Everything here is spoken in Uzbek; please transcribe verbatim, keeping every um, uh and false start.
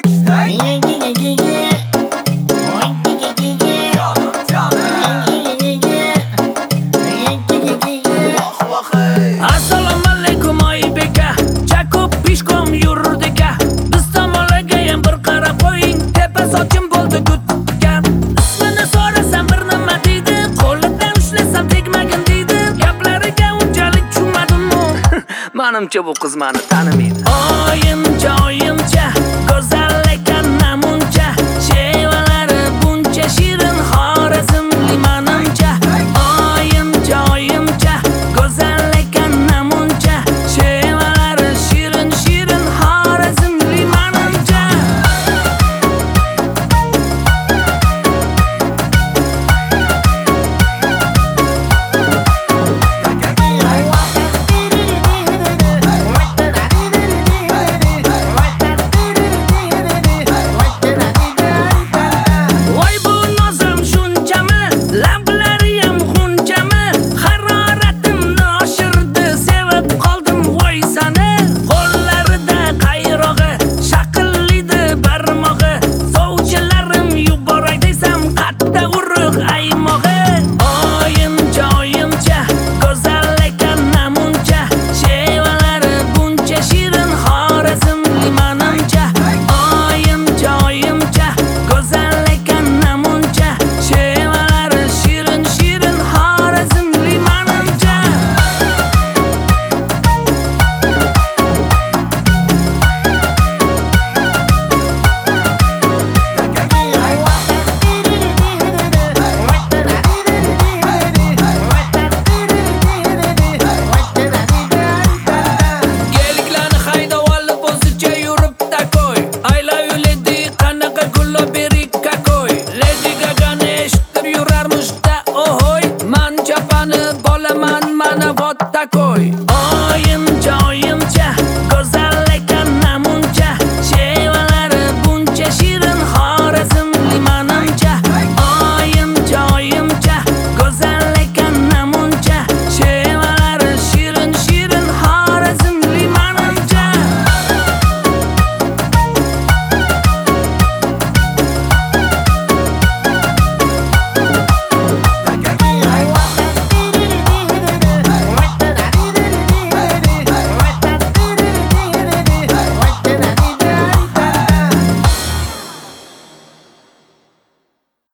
Assalomu alaykum Oybeka, Jakob pishkom yurdika. Biz tomonlargayam bir qarab qo'ying, tepa sochim bo'ldi gutga. Ismini so'rasam bir nima deydi, qo'lidan ushlasam tegmagin deydi. Gaplariga unchalik tushunmadim-ku. Menimcha bu qiz meni tanimaydi. Oyimcha